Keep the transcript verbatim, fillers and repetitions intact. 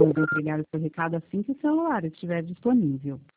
Eu vou entregar o seu recado assim que o celular estiver disponível.